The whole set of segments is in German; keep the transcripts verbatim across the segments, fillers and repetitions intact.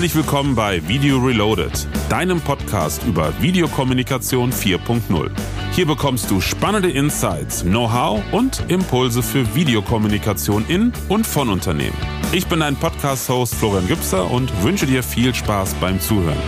Herzlich willkommen bei Video Reloaded, deinem Podcast über Videokommunikation vier Punkt null. Hier bekommst du spannende Insights, Know-how und Impulse für Videokommunikation in und von Unternehmen. Ich bin dein Podcast-Host Florian Gübser und wünsche dir viel Spaß beim Zuhören.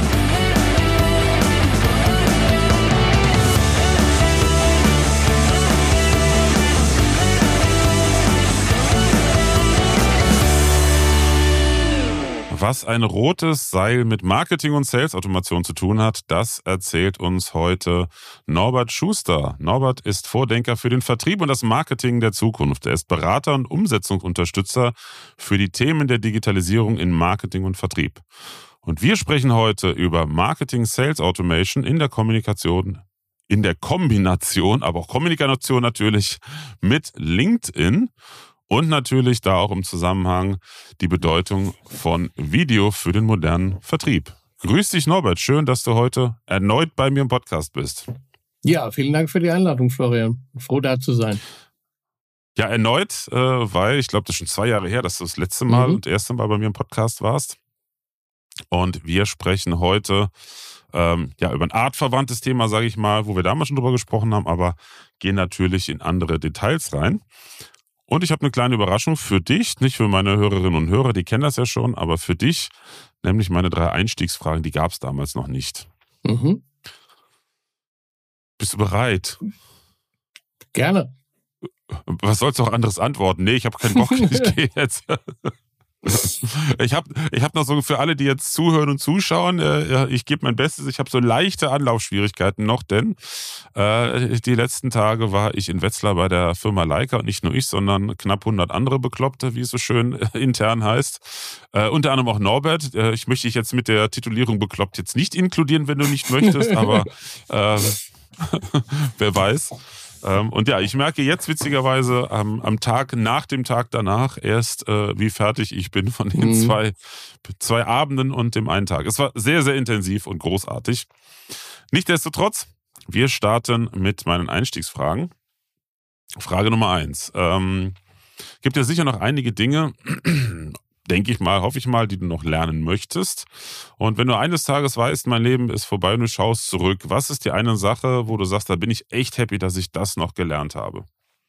Was ein rotes Seil mit Marketing und Sales-Automation zu tun hat, das erzählt uns heute Norbert Schuster. Norbert ist Vordenker für den Vertrieb und das Marketing der Zukunft. Er ist Berater und Umsetzungsunterstützer für die Themen der Digitalisierung in Marketing und Vertrieb. Und wir sprechen heute über Marketing-Sales-Automation in der Kommunikation, in der Kombination, aber auch Kommunikation natürlich mit LinkedIn. Und natürlich da auch im Zusammenhang die Bedeutung von Video für den modernen Vertrieb. Grüß dich, Norbert. Schön, dass du heute erneut bei mir im Podcast bist. Ja, vielen Dank für die Einladung, Florian. Froh, da zu sein. Ja, erneut, äh, weil ich glaube, das ist schon zwei Jahre her, dass du das letzte Mal mhm. und erste Mal bei mir im Podcast warst. Und wir sprechen heute ähm, ja über ein artverwandtes Thema, sage ich mal, wo wir damals schon drüber gesprochen haben, aber gehen natürlich in andere Details rein. Und ich habe eine kleine Überraschung für dich, nicht für meine Hörerinnen und Hörer, die kennen das ja schon, aber für dich, nämlich meine drei Einstiegsfragen, die gab es damals noch nicht. Mhm. Bist du bereit? Gerne. Was sollst du auch anderes antworten? Nee, ich habe keinen Bock, ich gehe jetzt. Ich habe ich hab noch so für alle, die jetzt zuhören und zuschauen, äh, ich gebe mein Bestes. Ich habe so leichte Anlaufschwierigkeiten noch, denn äh, die letzten Tage war ich in Wetzlar bei der Firma Leica und nicht nur ich, sondern knapp hundert andere Bekloppte, wie es so schön äh, intern heißt. Äh, unter anderem auch Norbert. Äh, ich möchte dich jetzt mit der Titulierung bekloppt jetzt nicht inkludieren, wenn du nicht möchtest, aber äh, wer weiß. Und ja, ich merke jetzt witzigerweise am, am Tag nach dem Tag danach erst, äh, wie fertig ich bin von den mhm. zwei, zwei Abenden und dem einen Tag. Es war sehr, sehr intensiv und großartig. Nichtsdestotrotz, wir starten mit meinen Einstiegsfragen. Frage Nummer eins. Ähm, gibt ja sicher noch einige Dinge, denke ich mal, hoffe ich mal, die du noch lernen möchtest. Und wenn du eines Tages weißt, mein Leben ist vorbei und du schaust zurück, was ist die eine Sache, wo du sagst, da bin ich echt happy, dass ich das noch gelernt habe?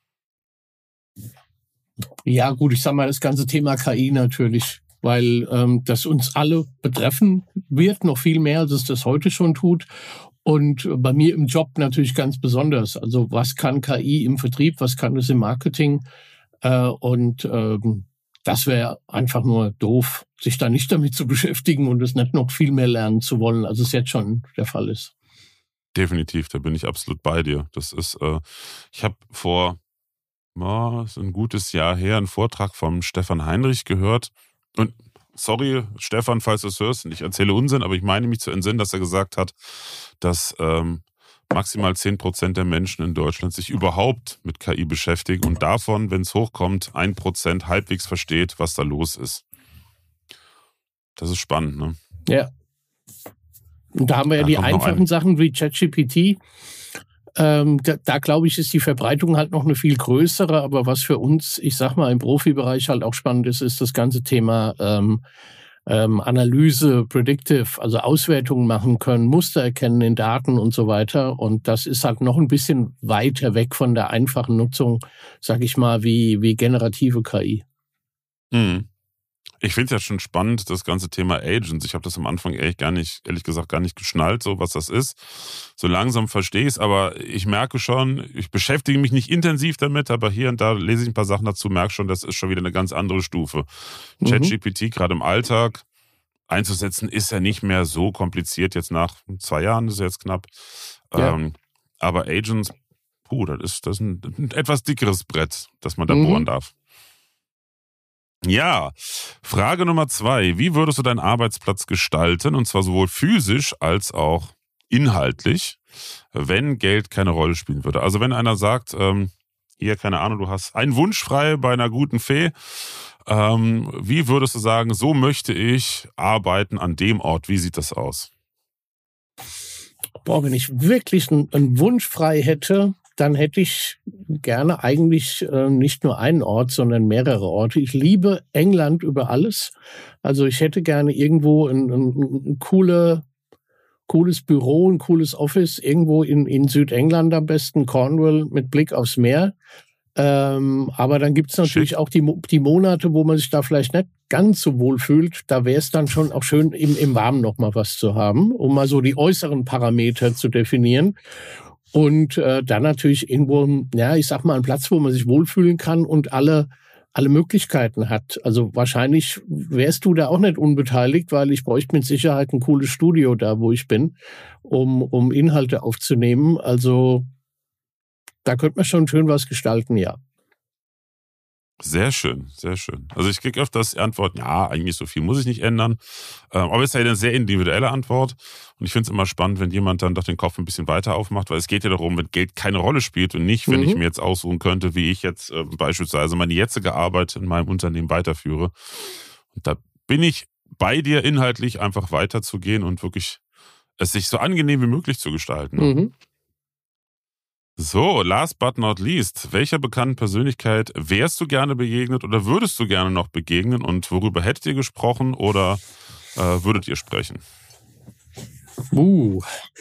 Ja gut, ich sag mal, das ganze Thema K I natürlich, weil ähm, das uns alle betreffen wird, noch viel mehr, als es das heute schon tut. Und bei mir im Job natürlich ganz besonders. Also was kann K I im Vertrieb, was kann es im Marketing? Äh, und ähm, Das wäre einfach nur doof, sich da nicht damit zu beschäftigen und es nicht noch viel mehr lernen zu wollen, als es jetzt schon der Fall ist. Definitiv, da bin ich absolut bei dir. Das ist, äh, ich habe vor oh, so ein gutes Jahr her einen Vortrag vom Stefan Heinrich gehört. Und sorry, Stefan, falls du es hörst, ich erzähle Unsinn, aber ich meine mich zu entsinnen, dass er gesagt hat, dass ähm, maximal zehn Prozent der Menschen in Deutschland sich überhaupt mit K I beschäftigen und davon, wenn es hochkommt, ein Prozent halbwegs versteht, was da los ist. Das ist spannend, ne? Ja. Und da haben wir ja da die einfachen ein... Sachen wie ChatGPT. Ähm, da, da glaube ich, ist die Verbreitung halt noch eine viel größere. Aber was für uns, ich sag mal, im Profibereich halt auch spannend ist, ist das ganze Thema ähm, Ähm, Analyse, Predictive, also Auswertungen machen können, Muster erkennen in Daten und so weiter. Und das ist halt noch ein bisschen weiter weg von der einfachen Nutzung, sag ich mal, wie, wie generative K I. Mhm. Ich finde es ja schon spannend, das ganze Thema Agents. Ich habe das am Anfang ehrlich, gar nicht, ehrlich gesagt gar nicht geschnallt, so was das ist. So langsam verstehe ich es, aber ich merke schon, ich beschäftige mich nicht intensiv damit, aber hier und da lese ich ein paar Sachen dazu, merke schon, das ist schon wieder eine ganz andere Stufe. Mhm. ChatGPT gerade im Alltag einzusetzen, ist ja nicht mehr so kompliziert, jetzt nach zwei Jahren, das ist jetzt knapp. Ja. Ähm, aber Agents, puh, das ist, das ist ein, ein etwas dickeres Brett, das man da mhm. bohren darf. Ja, Frage Nummer zwei. Wie würdest du deinen Arbeitsplatz gestalten, und zwar sowohl physisch als auch inhaltlich, wenn Geld keine Rolle spielen würde? Also wenn einer sagt, ähm, hier, keine Ahnung, du hast einen Wunsch frei bei einer guten Fee, ähm, wie würdest du sagen, so möchte ich arbeiten an dem Ort? Wie sieht das aus? Boah, wenn ich wirklich einen, einen Wunsch frei hätte, dann hätte ich gerne eigentlich äh, nicht nur einen Ort, sondern mehrere Orte. Ich liebe England über alles. Also ich hätte gerne irgendwo ein, ein, ein coole, cooles Büro, ein cooles Office, irgendwo in, in Südengland am besten, Cornwall, mit Blick aufs Meer. Ähm, aber dann gibt es natürlich Schick. auch die, die Monate, wo man sich da vielleicht nicht ganz so wohl fühlt. Da wäre es dann schon auch schön, im, im Warmen noch mal was zu haben, um mal so die äußeren Parameter zu definieren. Und äh, dann natürlich irgendwo, ja, ich sag mal, ein Platz, wo man sich wohlfühlen kann und alle, alle Möglichkeiten hat. Also wahrscheinlich wärst du da auch nicht unbeteiligt, weil ich bräuchte mit Sicherheit ein cooles Studio da, wo ich bin, um, um Inhalte aufzunehmen. Also da könnte man schon schön was gestalten, ja. Sehr schön, sehr schön. Also ich kriege öfters die Antwort, ja, eigentlich so viel muss ich nicht ändern. Aber es ist ja eine sehr individuelle Antwort. Und ich finde es immer spannend, wenn jemand dann doch den Kopf ein bisschen weiter aufmacht, weil es geht ja darum, wenn Geld keine Rolle spielt und nicht, wenn mhm. ich mir jetzt aussuchen könnte, wie ich jetzt äh, beispielsweise meine jetzige Arbeit in meinem Unternehmen weiterführe. Und da bin ich bei dir inhaltlich einfach weiterzugehen und wirklich es sich so angenehm wie möglich zu gestalten. Mhm. So, last but not least, welcher bekannten Persönlichkeit wärst du gerne begegnet oder würdest du gerne noch begegnen und worüber hättet ihr gesprochen oder äh, würdet ihr sprechen? Uh.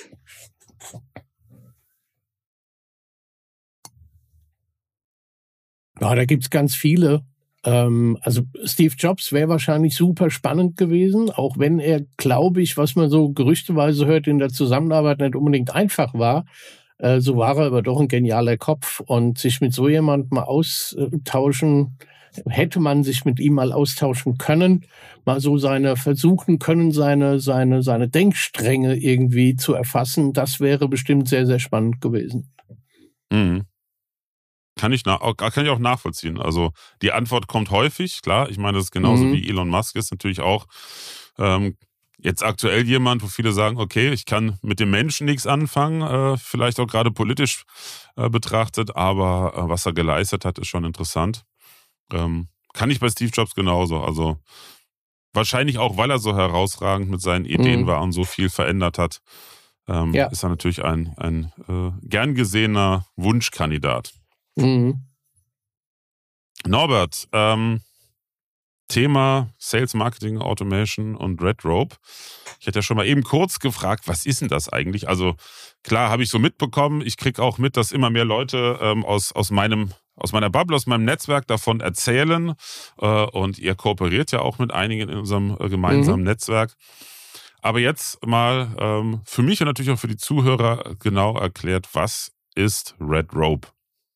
Ja, da gibt's ganz viele. Ähm, also Steve Jobs wäre wahrscheinlich super spannend gewesen, auch wenn er, glaube ich, was man so gerüchteweise hört, in der Zusammenarbeit nicht unbedingt einfach war. So war er aber doch ein genialer Kopf und sich mit so jemandem mal austauschen, hätte man sich mit ihm mal austauschen können, mal so seine versuchen können, seine, seine, seine Denkstränge irgendwie zu erfassen, das wäre bestimmt sehr, sehr spannend gewesen. Mhm. Kann ich, nach, kann ich auch nachvollziehen. Also die Antwort kommt häufig, klar. Ich meine, das ist genauso mhm. wie Elon Musk ist natürlich auch ähm, jetzt aktuell jemand, wo viele sagen, okay, ich kann mit dem Menschen nichts anfangen, äh, vielleicht auch gerade politisch äh, betrachtet, aber äh, was er geleistet hat, ist schon interessant. Ähm, kann ich bei Steve Jobs genauso. Also wahrscheinlich auch, weil er so herausragend mit seinen Ideen mhm. war und so viel verändert hat, ähm, ja. ist er natürlich ein, ein äh, gern gesehener Wunschkandidat. Mhm. Norbert, ähm, Thema Sales Marketing Automation und Red Rope. Ich hatte ja schon mal eben kurz gefragt, was ist denn das eigentlich? Also klar habe ich so mitbekommen, ich kriege auch mit, dass immer mehr Leute ähm, aus, aus, meinem, aus meiner Bubble, aus meinem Netzwerk davon erzählen äh, und ihr kooperiert ja auch mit einigen in unserem äh, gemeinsamen mhm. Netzwerk. Aber jetzt mal ähm, für mich und natürlich auch für die Zuhörer genau erklärt, was ist Red Rope?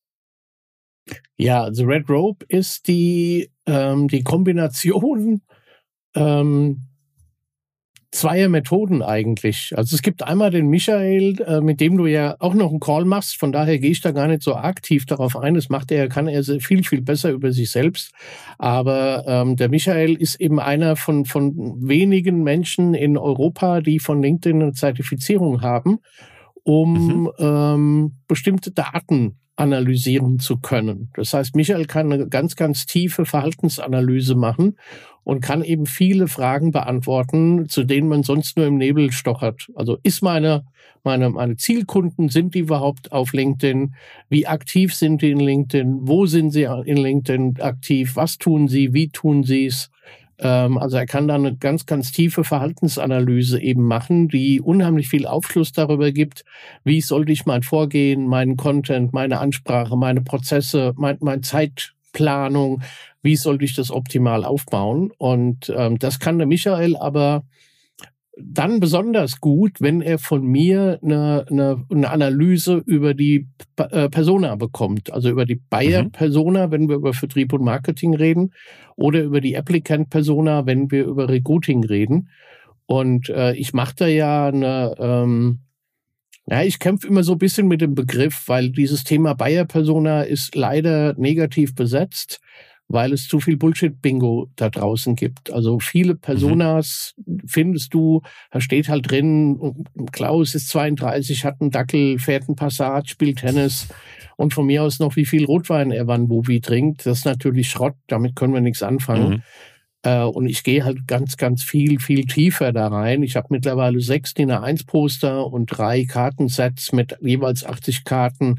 Ja, also Red Rope ist die, ähm, die Kombination ähm, zweier Methoden eigentlich. Also es gibt einmal den Michael, äh, mit dem du ja auch noch einen Call machst, von daher gehe ich da gar nicht so aktiv darauf ein. Das macht er, kann er viel, viel besser über sich selbst. Aber ähm, der Michael ist eben einer von, von wenigen Menschen in Europa, die von LinkedIn eine Zertifizierung haben, um mhm. ähm, bestimmte Daten analysieren zu können. Das heißt, Michael kann eine ganz, ganz tiefe Verhaltensanalyse machen und kann eben viele Fragen beantworten, zu denen man sonst nur im Nebel stochert. Also ist meine, meine, meine Zielkunden, sind die überhaupt auf LinkedIn? Wie aktiv sind die in LinkedIn? Wo sind sie in LinkedIn aktiv? Was tun sie? Wie tun sie es? Also er kann da eine ganz, ganz tiefe Verhaltensanalyse eben machen, die unheimlich viel Aufschluss darüber gibt, wie sollte ich mein Vorgehen, meinen Content, meine Ansprache, meine Prozesse, mein, meine Zeitplanung, wie sollte ich das optimal aufbauen. Und ähm, das kann der Michael aber dann besonders gut, wenn er von mir eine, eine, eine Analyse über die äh, Persona bekommt, also über die Buyer-Persona, mhm. wenn wir über Vertrieb und Marketing reden, oder über die Applicant-Persona, wenn wir über Recruiting reden. Und äh, ich mache da ja eine, ähm, ja, ich kämpfe immer so ein bisschen mit dem Begriff, weil dieses Thema Buyer-Persona ist leider negativ besetzt, weil es zu viel Bullshit-Bingo da draußen gibt. Also viele Personas mhm. findest du, da steht halt drin, Klaus ist zweiunddreißig, hat einen Dackel, fährt einen Passat, spielt Tennis und von mir aus noch, wie viel Rotwein er wann wo wie trinkt. Das ist natürlich Schrott, damit können wir nichts anfangen. Mhm. Äh, und ich gehe halt ganz, ganz viel, viel tiefer da rein. Ich habe mittlerweile sechs D I N A eins Poster und drei Kartensets mit jeweils achtzig Karten,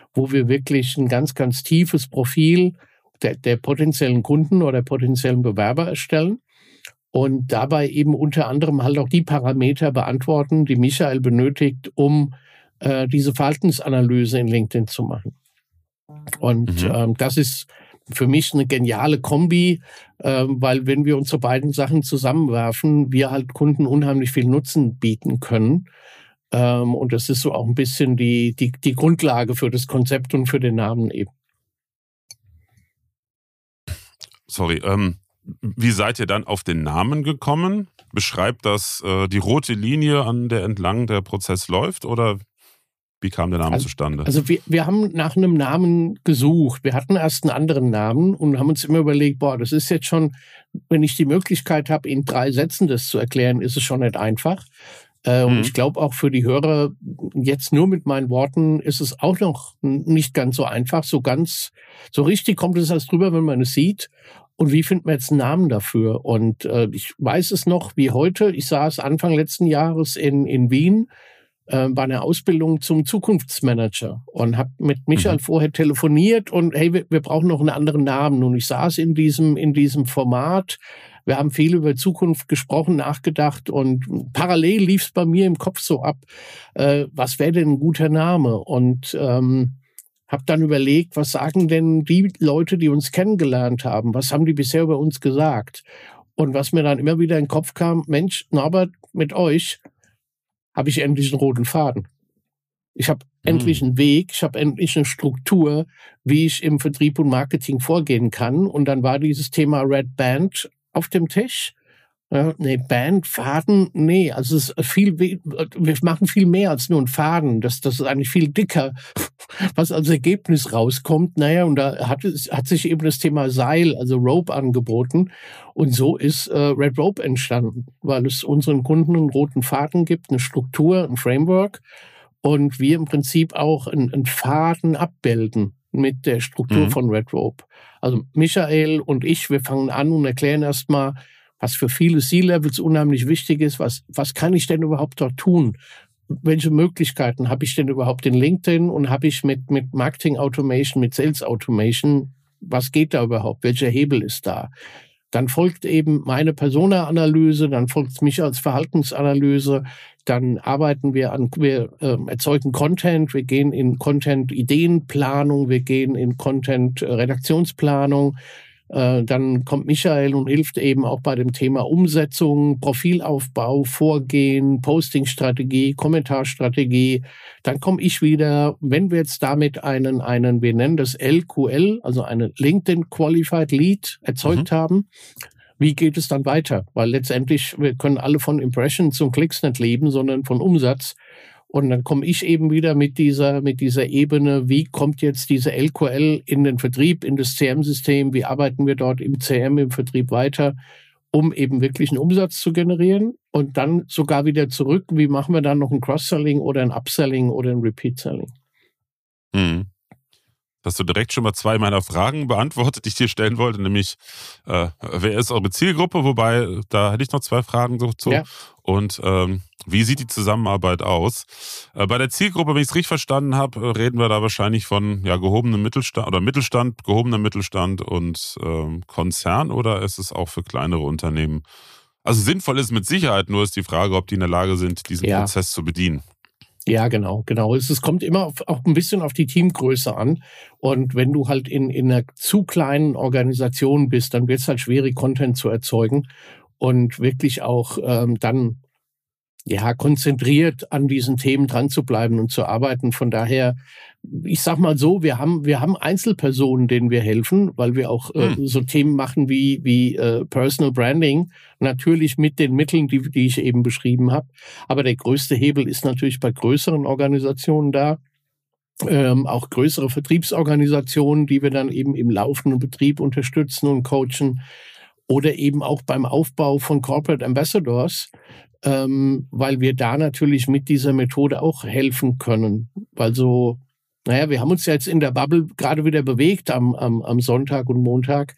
wo wir wirklich ein ganz, ganz tiefes Profil der, der potenziellen Kunden oder potenziellen Bewerber erstellen und dabei eben unter anderem halt auch die Parameter beantworten, die Michael benötigt, um äh, diese Verhaltensanalyse in LinkedIn zu machen. Und mhm. ähm, das ist für mich eine geniale Kombi, äh, weil wenn wir unsere beiden Sachen zusammenwerfen, wir halt Kunden unheimlich viel Nutzen bieten können. Ähm, und das ist so auch ein bisschen die, die, die Grundlage für das Konzept und für den Namen eben. Sorry, ähm, wie seid ihr dann auf den Namen gekommen? Beschreibt das äh, die rote Linie, an der entlang der Prozess läuft, oder wie kam der Name also, zustande? Also wir, wir haben nach einem Namen gesucht. Wir hatten erst einen anderen Namen und haben uns immer überlegt, boah, das ist jetzt schon, wenn ich die Möglichkeit habe, in drei Sätzen das zu erklären, ist es schon nicht einfach. Äh, mhm. Und ich glaube auch für die Hörer, jetzt nur mit meinen Worten, ist es auch noch nicht ganz so einfach. So ganz, so richtig kommt es erst drüber, wenn man es sieht. Und wie finden wir jetzt einen Namen dafür? Und äh, ich weiß es noch wie heute. Ich saß Anfang letzten Jahres in, in Wien bei einer Ausbildung zum Zukunftsmanager und habe mit Michael mhm. vorher telefoniert und hey, wir, wir brauchen noch einen anderen Namen. Und ich saß in diesem, in diesem Format. Wir haben viel über Zukunft gesprochen, nachgedacht und parallel lief es bei mir im Kopf so ab, äh, was wäre denn ein guter Name? Und ähm, habe dann überlegt, was sagen denn die Leute, die uns kennengelernt haben? Was haben die bisher über uns gesagt? Und was mir dann immer wieder in den Kopf kam, Mensch, Norbert, mit euch habe ich endlich einen roten Faden. Ich habe mhm. endlich einen Weg, ich habe endlich eine Struktur, wie ich im Vertrieb und Marketing vorgehen kann. Und dann war dieses Thema Red Band auf dem Tisch. Ja, nee, Band, Faden, nee, also es ist viel, wir machen viel mehr als nur einen Faden. Das, das ist eigentlich viel dicker, was als Ergebnis rauskommt. Naja, und da hat, es, hat sich eben das Thema Seil, also Rope, angeboten. Und so ist äh, Red Rope entstanden, weil es unseren Kunden einen roten Faden gibt, eine Struktur, ein Framework. Und wir im Prinzip auch einen, einen Faden abbilden mit der Struktur mhm. von Red Rope. Also Michael und ich, wir fangen an und erklären erstmal, was für viele C-Levels unheimlich wichtig ist. Was, was kann ich denn überhaupt dort tun? Welche Möglichkeiten habe ich denn überhaupt in LinkedIn und habe ich mit, mit Marketing Automation, mit Sales Automation? Was geht da überhaupt? Welcher Hebel ist da? Dann folgt eben meine Persona-Analyse, dann folgt mich als Verhaltensanalyse, dann arbeiten wir an, wir äh, erzeugen Content, wir gehen in Content-Ideenplanung, wir gehen in Content-Redaktionsplanung. Dann kommt Michael und hilft eben auch bei dem Thema Umsetzung, Profilaufbau, Vorgehen, Postingstrategie, Kommentarstrategie. Dann komme ich wieder, wenn wir jetzt damit einen, einen, wir nennen das L Q L, also eine LinkedIn Qualified Lead erzeugt mhm. haben. Wie geht es dann weiter? Weil letztendlich, wir können alle von Impressions und Klicks nicht leben, sondern von Umsatz. Und dann komme ich eben wieder mit dieser, mit dieser Ebene, wie kommt jetzt diese L Q L in den Vertrieb, in das C M-System, wie arbeiten wir dort im C M, im Vertrieb weiter, um eben wirklich einen Umsatz zu generieren und dann sogar wieder zurück, wie machen wir dann noch ein Cross-Selling oder ein Upselling oder ein Repeat-Selling. Mhm. Hast du direkt schon mal zwei meiner Fragen beantwortet, die ich dir stellen wollte, nämlich äh, wer ist eure Zielgruppe, wobei da hätte ich noch zwei Fragen so zu. Ja. Und ähm, wie sieht die Zusammenarbeit aus? Äh, bei der Zielgruppe, wenn ich es richtig verstanden habe, reden wir da wahrscheinlich von ja, gehobenem Mittelstand oder Mittelstand, gehobener Mittelstand und ähm, Konzern, oder ist es auch für kleinere Unternehmen? Also sinnvoll ist mit Sicherheit, nur ist die Frage, ob die in der Lage sind, diesen ja. Prozess zu bedienen. Ja, genau, genau. Es, es kommt immer auf, auch ein bisschen auf die Teamgröße an. Und wenn du halt in, in einer zu kleinen Organisation bist, dann wird es halt schwierig, Content zu erzeugen und wirklich auch ähm, dann ja konzentriert an diesen Themen dran zu bleiben und zu arbeiten. Von daher, ich sag mal so, wir haben wir haben Einzelpersonen, denen wir helfen, weil wir auch äh, hm. so Themen machen wie wie äh, Personal Branding, natürlich mit den Mitteln, die die ich eben beschrieben habe. Aber der größte Hebel ist natürlich bei größeren Organisationen da. Ähm, auch größere Vertriebsorganisationen, die wir dann eben im laufenden Betrieb unterstützen und coachen. Oder eben auch beim Aufbau von Corporate Ambassadors, ähm, weil wir da natürlich mit dieser Methode auch helfen können. Weil so, naja, wir haben uns ja jetzt in der Bubble gerade wieder bewegt am, am, am Sonntag und Montag.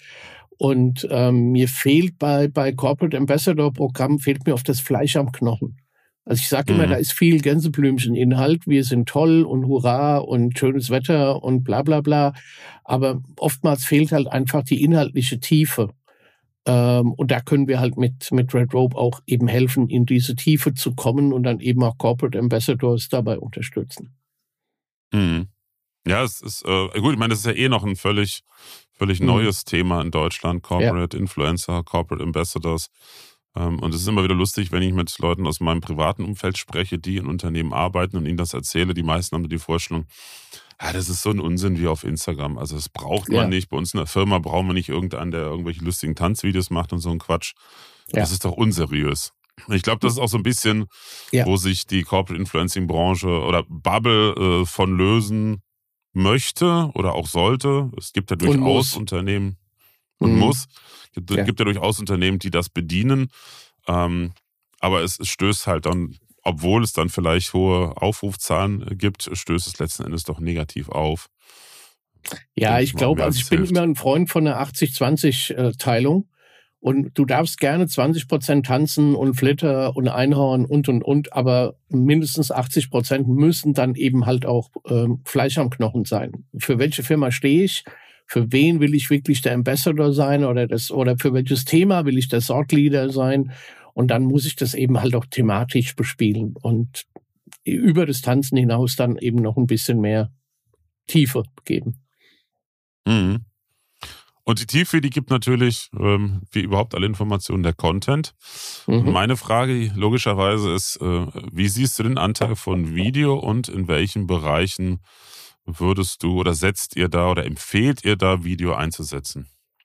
Und ähm, mir fehlt bei, bei Corporate Ambassador Programm, fehlt mir oft das Fleisch am Knochen. Also ich sage immer, mhm. da ist viel Gänseblümchen-Inhalt, wir sind toll und hurra und schönes Wetter und bla bla bla. Aber oftmals fehlt halt einfach die inhaltliche Tiefe. Ähm, und da können wir halt mit, mit Red Rope auch eben helfen, in diese Tiefe zu kommen und dann eben auch Corporate Ambassadors dabei unterstützen. Mhm. Ja, es ist, äh, gut, ich meine, das ist ja eh noch ein völlig, völlig mhm. neues Thema in Deutschland. Corporate ja. Influencer, Corporate Ambassadors. Ähm, und es ist immer wieder lustig, wenn ich mit Leuten aus meinem privaten Umfeld spreche, die in Unternehmen arbeiten und ihnen das erzähle. Die meisten haben die Vorstellung, ja, das ist so ein Unsinn wie auf Instagram. Also das braucht man ja. nicht. Bei uns in der Firma brauchen wir nicht irgendeinen, der irgendwelche lustigen Tanzvideos macht und so ein Quatsch. Ja. Das ist doch unseriös. Ich glaube, das ist auch so ein bisschen, ja. wo sich die Corporate Influencing Branche oder Bubble äh, von lösen möchte oder auch sollte. Es gibt ja durchaus Unternehmen und mhm. muss. Es gibt, ja. gibt ja durchaus Unternehmen, die das bedienen. Ähm, aber es, es stößt halt dann, obwohl es dann vielleicht hohe Aufrufzahlen gibt, stößt es letzten Endes doch negativ auf. Ja, ich glaube, also ich bin immer ein Freund von einer achtzig zwanzig Teilung. Und du darfst gerne zwanzig Prozent tanzen und Flitter und Einhorn und, und, und, aber mindestens achtzig Prozent müssen dann eben halt auch äh, Fleisch am Knochen sein. Für welche Firma stehe ich? Für wen will ich wirklich der Ambassador sein oder das, oder für welches Thema will ich der Thought Leader sein? Und dann muss ich das eben halt auch thematisch bespielen und über das Tanzen hinaus dann eben noch ein bisschen mehr Tiefe geben. Mhm. Und die Tiefe, die gibt natürlich, ähm, wie überhaupt alle Informationen, der Content. Mhm. Meine Frage logischerweise ist, äh, wie siehst du den Anteil von Video und in welchen Bereichen würdest du oder setzt ihr da oder empfehlt ihr da, Video einzusetzen?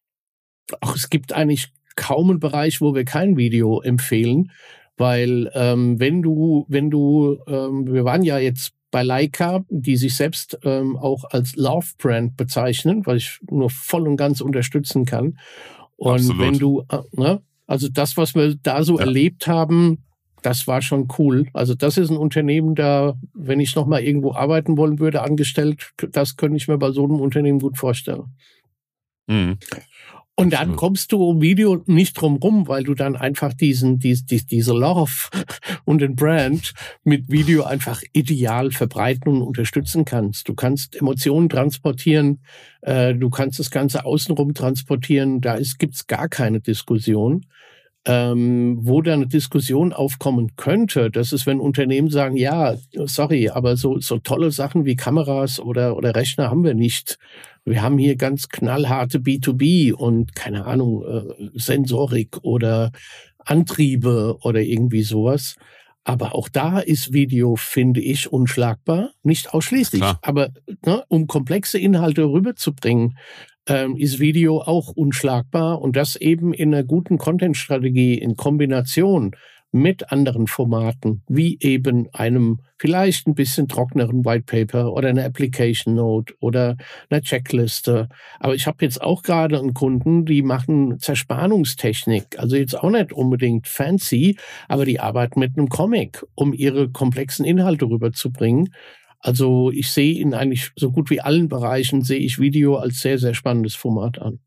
Ach, es gibt eigentlich kaum einen Bereich, wo wir kein Video empfehlen, weil ähm, wenn du, wenn du, ähm, wir waren ja jetzt bei Leica, die sich selbst ähm, auch als Love-Brand bezeichnen, was ich nur voll und ganz unterstützen kann. Und Absolut. wenn du, äh, ne, also das, was wir da so ja. erlebt haben, das war schon cool. Also das ist ein Unternehmen, da, wenn ich noch mal irgendwo arbeiten wollen würde, angestellt, das könnte ich mir bei so einem Unternehmen gut vorstellen. Mhm. Und dann kommst du um Video nicht drum rum, weil du dann einfach diesen, dies, dies, diese Love und den Brand mit Video einfach ideal verbreiten und unterstützen kannst. Du kannst Emotionen transportieren, äh, du kannst das Ganze außenrum transportieren, da ist, gibt's gar keine Diskussion. Ähm, wo da eine Diskussion aufkommen könnte, das ist, wenn Unternehmen sagen, ja, sorry, aber so, so tolle Sachen wie Kameras oder, oder Rechner haben wir nicht. Wir haben hier ganz knallharte B zwei B und keine Ahnung, äh, Sensorik oder Antriebe oder irgendwie sowas. Aber auch da ist Video, finde ich, unschlagbar. Nicht ausschließlich, Klar. aber ne, um komplexe Inhalte rüberzubringen, ähm, ist Video auch unschlagbar. Und das eben in einer guten Content-Strategie in Kombination mit anderen Formaten, wie eben einem vielleicht ein bisschen trockeneren White Paper oder einer Application Note oder einer Checkliste. Aber ich habe jetzt auch gerade einen Kunden, die machen Zerspannungstechnik, also jetzt auch nicht unbedingt fancy, aber die arbeiten mit einem Comic, um ihre komplexen Inhalte rüberzubringen. Also ich sehe in eigentlich so gut wie allen Bereichen, sehe ich Video als sehr, sehr spannendes Format an.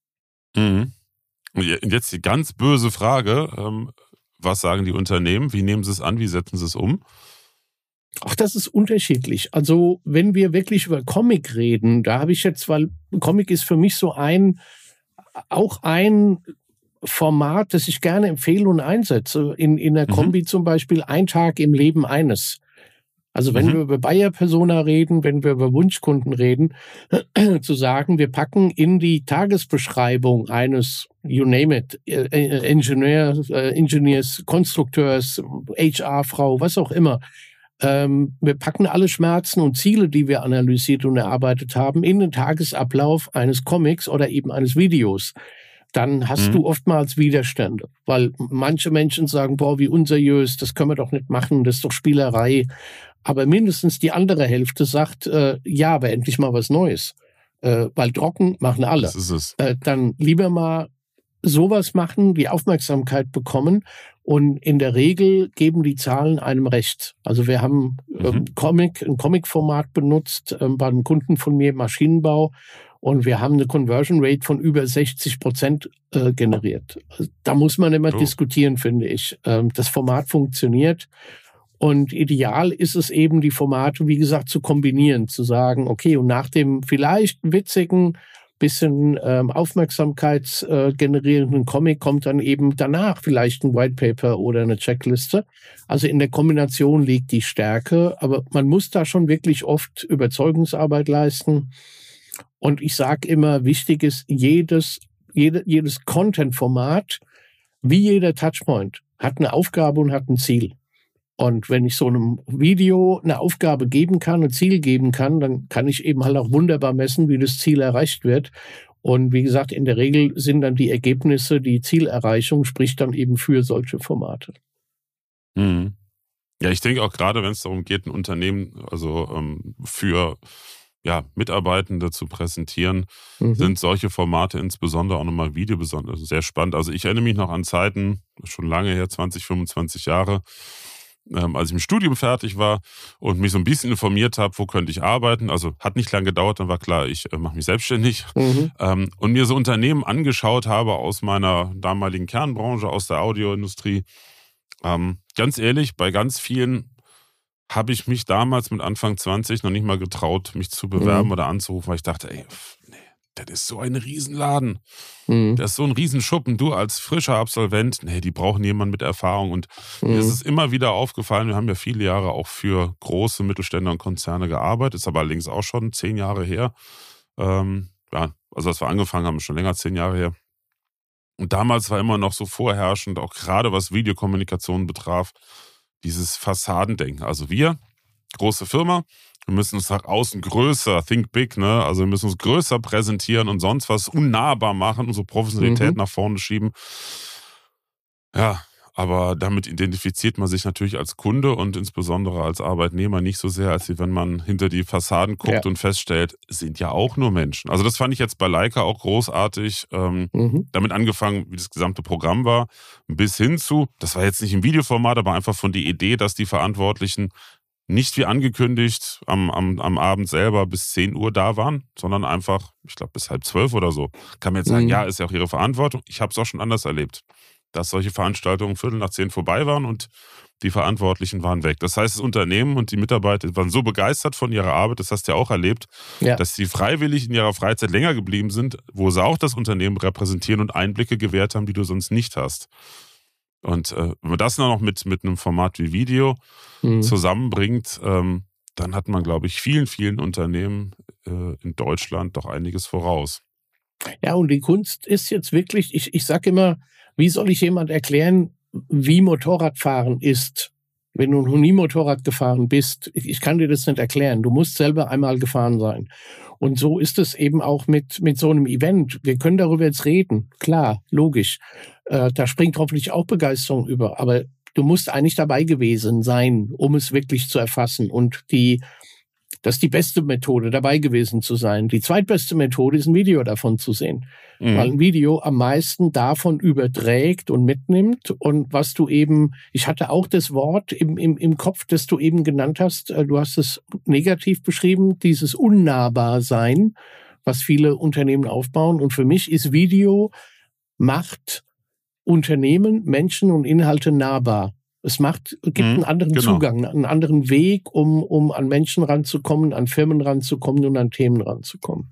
Mhm. Und jetzt die ganz böse Frage, ähm was sagen die Unternehmen? Wie nehmen sie es an? Wie setzen sie es um? Ach, das ist unterschiedlich. Also wenn wir wirklich über Comic reden, da habe ich jetzt, weil Comic ist für mich so ein, auch ein Format, das ich gerne empfehle und einsetze. In, in der Kombi mhm. zum Beispiel ein Tag im Leben eines. Also wenn mhm. wir über Buyer-Persona reden, wenn wir über Wunschkunden reden, zu sagen, wir packen in die Tagesbeschreibung eines, you name it, Ingenieurs, Ingenieurs, Konstrukteurs, H R-Frau, was auch immer, ähm, wir packen alle Schmerzen und Ziele, die wir analysiert und erarbeitet haben, in den Tagesablauf eines Comics oder eben eines Videos. Dann hast mhm. du oftmals Widerstände, weil manche Menschen sagen, boah, wie unseriös, das können wir doch nicht machen, das ist doch Spielerei. Aber mindestens die andere Hälfte sagt, äh, ja, aber endlich mal was Neues. Äh, weil trocken machen alle. Das ist es. Äh, dann lieber mal sowas machen, die Aufmerksamkeit bekommen. Und in der Regel geben die Zahlen einem recht. Also wir haben mhm. ähm, Comic, ein Comic-Format benutzt ähm, bei einem Kunden von mir im Maschinenbau. Und wir haben eine Conversion Rate von über sechzig Prozent äh, generiert. Da muss man immer oh. diskutieren, finde ich. Ähm, das Format funktioniert. Und ideal ist es eben, die Formate, wie gesagt, zu kombinieren, zu sagen, okay, und nach dem vielleicht witzigen, bisschen ähm, aufmerksamkeitsgenerierenden äh, Comic kommt dann eben danach vielleicht ein White Paper oder eine Checkliste. Also in der Kombination liegt die Stärke, aber man muss da schon wirklich oft Überzeugungsarbeit leisten. Und ich sage immer, wichtig ist, jedes, jede, jedes Content-Format, wie jeder Touchpoint, hat eine Aufgabe und hat ein Ziel. Und wenn ich so einem Video eine Aufgabe geben kann, ein Ziel geben kann, dann kann ich eben halt auch wunderbar messen, wie das Ziel erreicht wird. Und wie gesagt, in der Regel sind dann die Ergebnisse, die Zielerreichung spricht dann eben für solche Formate. Mhm. Ja, ich denke auch gerade, wenn es darum geht, ein Unternehmen also ähm, für ja, Mitarbeitende zu präsentieren, mhm. sind solche Formate, insbesondere auch nochmal Video, besonders sehr spannend. Also ich erinnere mich noch an Zeiten, schon lange her, zwanzig, fünfundzwanzig Jahre, ähm, als ich im Studium fertig war und mich so ein bisschen informiert habe, wo könnte ich arbeiten. Also hat nicht lange gedauert, dann war klar, ich äh, mache mich selbstständig. Mhm. Ähm, und mir so Unternehmen angeschaut habe aus meiner damaligen Kernbranche, aus der Audioindustrie. Ähm, ganz ehrlich, bei ganz vielen habe ich mich damals mit Anfang zwanzig noch nicht mal getraut, mich zu bewerben mhm. oder anzurufen, weil ich dachte, ey, nee, das ist so ein Riesenladen. Mhm. Das ist so ein Riesenschuppen. Du als frischer Absolvent, nee, die brauchen jemanden mit Erfahrung. Und mhm. mir ist es immer wieder aufgefallen, wir haben ja viele Jahre auch für große Mittelständler und Konzerne gearbeitet, ist aber allerdings auch schon zehn Jahre her. Ähm, ja, also als wir angefangen haben, ist schon länger zehn Jahre her. Und damals war immer noch so vorherrschend, auch gerade was Videokommunikation betraf, dieses Fassadendenken. Also wir, große Firma, wir müssen uns nach außen größer, think big, ne? Also wir müssen uns größer präsentieren und sonst was unnahbar machen, unsere Professionalität mhm. nach vorne schieben. Ja, aber damit identifiziert man sich natürlich als Kunde und insbesondere als Arbeitnehmer nicht so sehr, als wenn man hinter die Fassaden guckt ja. und feststellt, sind ja auch nur Menschen. Also das fand ich jetzt bei Leica auch großartig. Ähm, mhm. Damit angefangen, wie das gesamte Programm war, bis hin zu, das war jetzt nicht im Videoformat, aber einfach von der Idee, dass die Verantwortlichen nicht wie angekündigt am, am, am Abend selber bis zehn Uhr da waren, sondern einfach, ich glaube, bis halb zwölf oder so. Kann man jetzt sagen, mhm. ja, ist ja auch ihre Verantwortung. Ich habe es auch schon anders erlebt, dass solche Veranstaltungen viertel nach zehn vorbei waren und die Verantwortlichen waren weg. Das heißt, das Unternehmen und die Mitarbeiter waren so begeistert von ihrer Arbeit, das hast du ja auch erlebt, ja. dass sie freiwillig in ihrer Freizeit länger geblieben sind, wo sie auch das Unternehmen repräsentieren und Einblicke gewährt haben, die du sonst nicht hast. Und äh, wenn man das dann noch mit, mit einem Format wie Video mhm. zusammenbringt, ähm, dann hat man, glaube ich, vielen, vielen Unternehmen äh, in Deutschland doch einiges voraus. Ja, und die Kunst ist jetzt wirklich, ich, ich sage immer, wie soll ich jemand erklären, wie Motorradfahren ist, wenn du noch nie Motorrad gefahren bist? Ich kann dir das nicht erklären. Du musst selber einmal gefahren sein. Und so ist es eben auch mit, mit so einem Event. Wir können darüber jetzt reden. Klar, logisch. Äh, da springt hoffentlich auch Begeisterung über. Aber du musst eigentlich dabei gewesen sein, um es wirklich zu erfassen. Und die Das ist die beste Methode, dabei gewesen zu sein. Die zweitbeste Methode ist, ein Video davon zu sehen. Mhm. Weil ein Video am meisten davon überträgt und mitnimmt. Und was du eben, ich hatte auch das Wort im, im, im Kopf, das du eben genannt hast, du hast es negativ beschrieben, dieses Unnahbarsein, was viele Unternehmen aufbauen. Und für mich ist Video, macht Unternehmen, Menschen und Inhalte nahbar. Es macht, gibt einen anderen genau. Zugang, einen anderen Weg, um, um an Menschen ranzukommen, an Firmen ranzukommen und an Themen ranzukommen.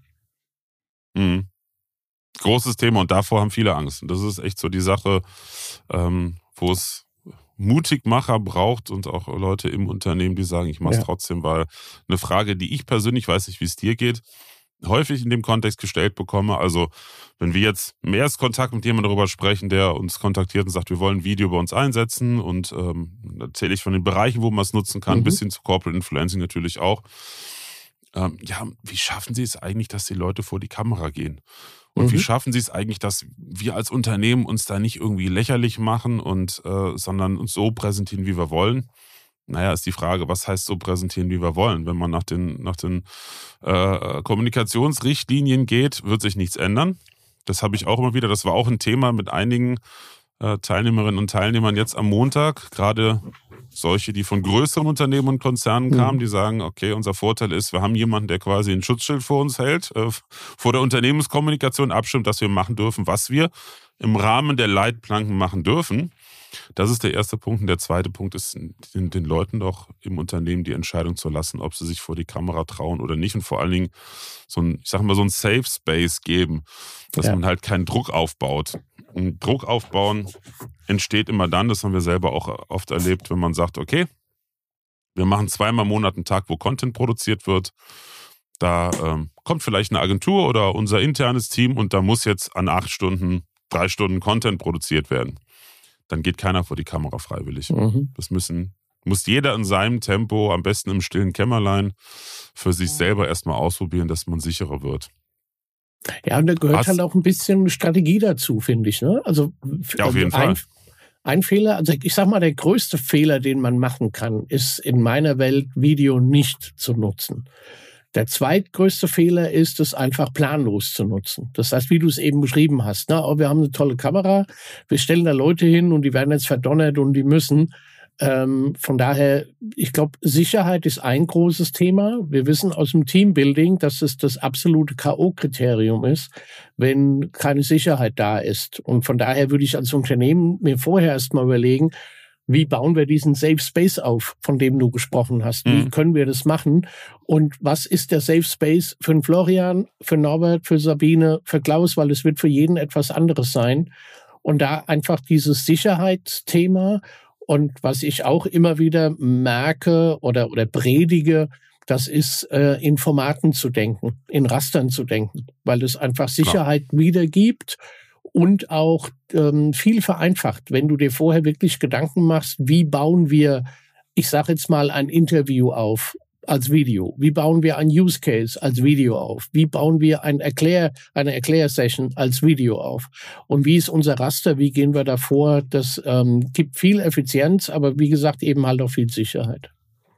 Mhm. Großes Thema und davor haben viele Angst. Und das ist echt so die Sache, ähm, wo es Mutigmacher braucht und auch Leute im Unternehmen, die sagen, ich mache es ja. trotzdem, weil eine Frage, die ich persönlich, weiß nicht, wie es dir geht, häufig in dem Kontext gestellt bekomme. Also wenn wir jetzt mehr als Kontakt mit jemandem darüber sprechen, der uns kontaktiert und sagt, wir wollen ein Video bei uns einsetzen und ähm, da erzähle ich von den Bereichen, wo man es nutzen kann, mhm. bis hin zu Corporate Influencing natürlich auch. Ähm, ja, wie schaffen Sie es eigentlich, dass die Leute vor die Kamera gehen? Und mhm. wie schaffen Sie es eigentlich, dass wir als Unternehmen uns da nicht irgendwie lächerlich machen und äh, sondern uns so präsentieren, wie wir wollen? Naja, ist die Frage, was heißt so präsentieren, wie wir wollen? Wenn man nach den, nach den äh, Kommunikationsrichtlinien geht, wird sich nichts ändern. Das habe ich auch immer wieder. Das war auch ein Thema mit einigen äh, Teilnehmerinnen und Teilnehmern jetzt am Montag. Gerade solche, die von größeren Unternehmen und Konzernen kamen, mhm. die sagen, okay, unser Vorteil ist, wir haben jemanden, der quasi ein Schutzschild vor uns hält, äh, vor der Unternehmenskommunikation abstimmt, dass wir machen dürfen, was wir im Rahmen der Leitplanken machen dürfen. Das ist der erste Punkt. Und der zweite Punkt ist, den, den Leuten doch im Unternehmen die Entscheidung zu lassen, ob sie sich vor die Kamera trauen oder nicht. Und vor allen Dingen so ein, ich sag mal, so ein Safe Space geben, dass ja. man halt keinen Druck aufbaut. Und Druck aufbauen entsteht immer dann, das haben wir selber auch oft erlebt, wenn man sagt, okay, wir machen zweimal im Monat einen Tag, wo Content produziert wird. Da ähm, kommt vielleicht eine Agentur oder unser internes Team und da muss jetzt an acht Stunden, drei Stunden Content produziert werden. Dann geht keiner vor die Kamera freiwillig. Mhm. Das müssen, muss jeder in seinem Tempo, am besten im stillen Kämmerlein, für sich selber erstmal ausprobieren, dass man sicherer wird. Ja, und da gehört Hast, halt auch ein bisschen Strategie dazu, finde ich. Ne? Also, ja, auf jeden ein, Fall. Ein Fehler, also ich sag mal, der größte Fehler, den man machen kann, ist in meiner Welt, Video nicht zu nutzen. Der zweitgrößte Fehler ist, es einfach planlos zu nutzen. Das heißt, wie du es eben beschrieben hast, ne? Oh, wir haben eine tolle Kamera, wir stellen da Leute hin und die werden jetzt verdonnert und die müssen. Ähm, von daher, ich glaube, Sicherheit ist ein großes Thema. Wir wissen aus dem Teambuilding, dass es das absolute K O-Kriterium ist, wenn keine Sicherheit da ist. Und von daher würde ich als Unternehmen mir vorher erst mal überlegen, wie bauen wir diesen Safe Space auf, von dem du gesprochen hast? Wie mhm. können wir das machen? Und was ist der Safe Space für den Florian, für Norbert, für Sabine, für Klaus? Weil es wird für jeden etwas anderes sein. Und da einfach dieses Sicherheitsthema und was ich auch immer wieder merke oder, oder predige, das ist, äh, in Formaten zu denken, in Rastern zu denken, weil es einfach Sicherheit Klar. wiedergibt und auch ähm, viel vereinfacht, wenn du dir vorher wirklich Gedanken machst, wie bauen wir, ich sage jetzt mal, ein Interview auf als Video, wie bauen wir ein Use Case als Video auf, wie bauen wir ein Erklär, eine Erklärsession als Video auf und wie ist unser Raster, wie gehen wir da vor, das ähm, gibt viel Effizienz, aber wie gesagt eben halt auch viel Sicherheit.